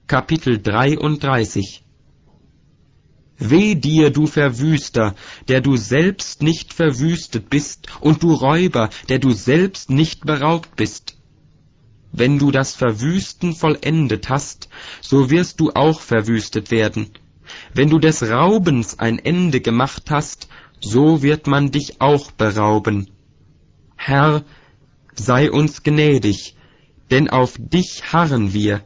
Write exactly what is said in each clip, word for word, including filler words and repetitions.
Kapitel dreiunddreißig. Weh dir, du Verwüster, der du selbst nicht verwüstet bist, und du Räuber, der du selbst nicht beraubt bist. Wenn du das Verwüsten vollendet hast, so wirst du auch verwüstet werden. Wenn du des Raubens ein Ende gemacht hast, so wird man dich auch berauben. Herr, sei uns gnädig, denn auf dich harren wir.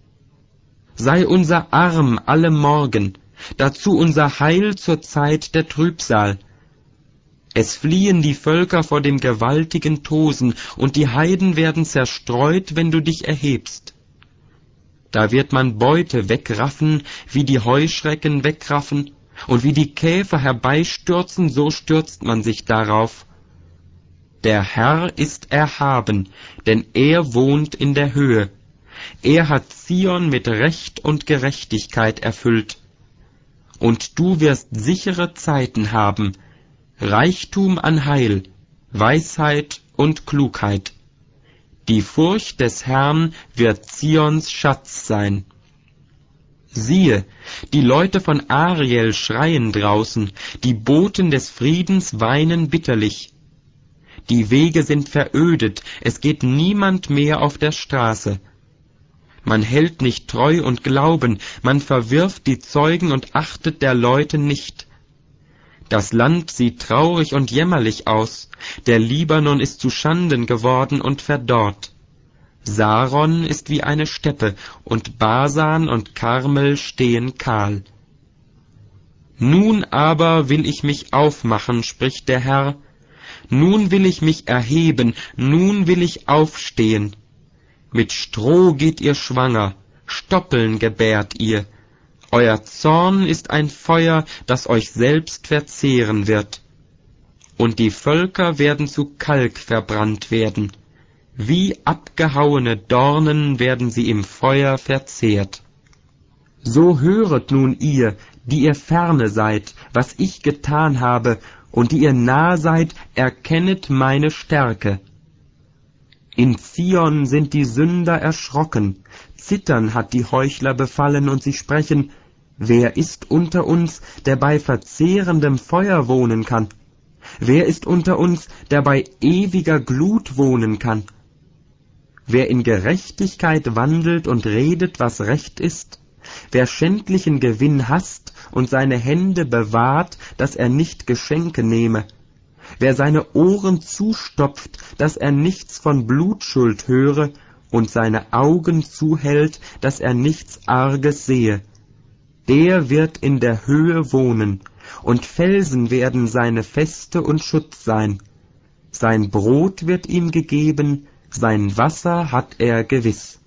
Sei unser Arm alle Morgen, dazu unser Heil zur Zeit der Trübsal. Es fliehen die Völker vor dem gewaltigen Tosen, und die Heiden werden zerstreut, wenn du dich erhebst. Da wird man Beute wegraffen, wie die Heuschrecken wegraffen, und wie die Käfer herbeistürzen, so stürzt man sich darauf. Der Herr ist erhaben, denn er wohnt in der Höhe. Er hat Zion mit Recht und Gerechtigkeit erfüllt. Und du wirst sichere Zeiten haben, Reichtum an Heil, Weisheit und Klugheit. Die Furcht des Herrn wird Zions Schatz sein. Siehe, die Leute von Ariel schreien draußen, die Boten des Friedens weinen bitterlich. Die Wege sind verödet, es geht niemand mehr auf der Straße. Man hält nicht Treu und Glauben, man verwirft die Zeugen und achtet der Leute nicht. Das Land sieht traurig und jämmerlich aus, der Libanon ist zu Schanden geworden und verdorrt. Saron ist wie eine Steppe, und Basan und Karmel stehen kahl. Nun aber will ich mich aufmachen, spricht der Herr, nun will ich mich erheben, nun will ich aufstehen. Mit Stroh geht ihr schwanger, Stoppeln gebärt ihr. Euer Zorn ist ein Feuer, das euch selbst verzehren wird. Und die Völker werden zu Kalk verbrannt werden. Wie abgehauene Dornen werden sie im Feuer verzehrt. So höret nun ihr, die ihr ferne seid, was ich getan habe, und die ihr nah seid, erkennet meine Stärke. In Zion sind die Sünder erschrocken, Zittern hat die Heuchler befallen, und sie sprechen, wer ist unter uns, der bei verzehrendem Feuer wohnen kann? Wer ist unter uns, der bei ewiger Glut wohnen kann? Wer in Gerechtigkeit wandelt und redet, was recht ist, wer schändlichen Gewinn hasst und seine Hände bewahrt, dass er nicht Geschenke nehme, wer seine Ohren zustopft, dass er nichts von Blutschuld höre, und seine Augen zuhält, dass er nichts Arges sehe, der wird in der Höhe wohnen, und Felsen werden seine Feste und Schutz sein. Sein Brot wird ihm gegeben, sein Wasser hat er gewiss.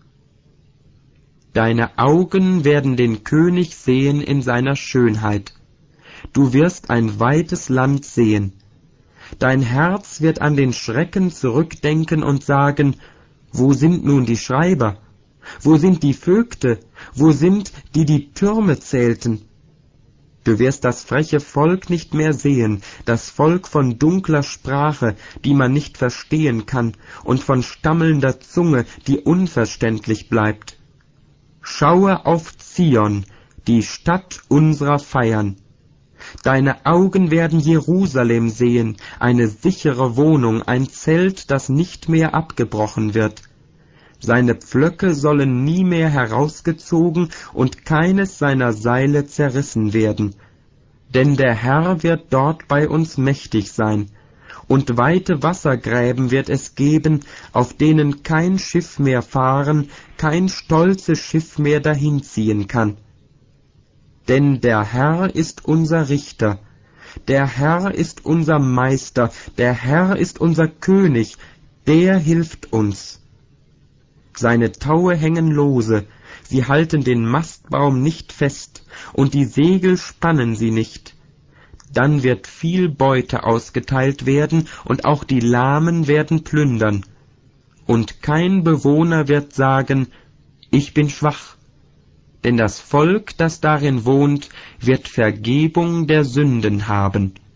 Deine Augen werden den König sehen in seiner Schönheit. Du wirst ein weites Land sehen. Dein Herz wird an den Schrecken zurückdenken und sagen, wo sind nun die Schreiber? Wo sind die Vögte? Wo sind, die die Türme zählten? Du wirst das freche Volk nicht mehr sehen, das Volk von dunkler Sprache, die man nicht verstehen kann, und von stammelnder Zunge, die unverständlich bleibt. Schaue auf Zion, die Stadt unserer Feiern. Deine Augen werden Jerusalem sehen, eine sichere Wohnung, ein Zelt, das nicht mehr abgebrochen wird. Seine Pflöcke sollen nie mehr herausgezogen und keines seiner Seile zerrissen werden. Denn der Herr wird dort bei uns mächtig sein, und weite Wassergräben wird es geben, auf denen kein Schiff mehr fahren, kein stolzes Schiff mehr dahinziehen kann. Denn der Herr ist unser Richter, der Herr ist unser Meister, der Herr ist unser König, der hilft uns. Seine Taue hängen lose, sie halten den Mastbaum nicht fest, und die Segel spannen sie nicht. Dann wird viel Beute ausgeteilt werden, und auch die Lahmen werden plündern. Und kein Bewohner wird sagen, ich bin schwach, denn das Volk, das darin wohnt, wird Vergebung der Sünden haben.